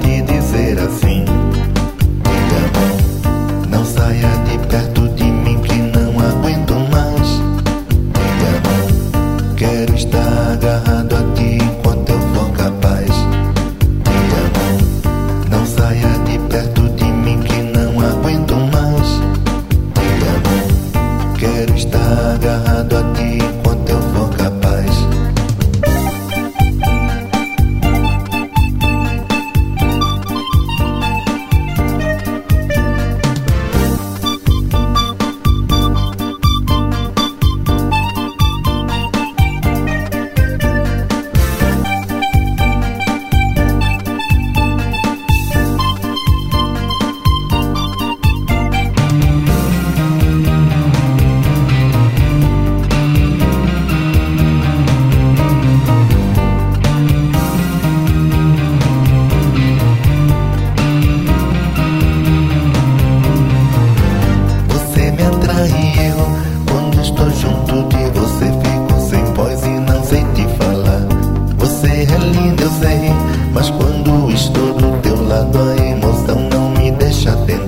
me dizer assim: meu amor, não saia de perto de mim que não aguento mais. Meu amor, quero estar agarrado a ti enquanto eu for capaz. Meu amor, não saia de perto de mim que não aguento mais. Meu amor, quero estar agarrado a ti enquanto eu for capaz. Quando estou junto de você fico sem voz e não sei te falar. Você é linda, eu sei, mas quando estou do teu lado a emoção não me deixa tentar.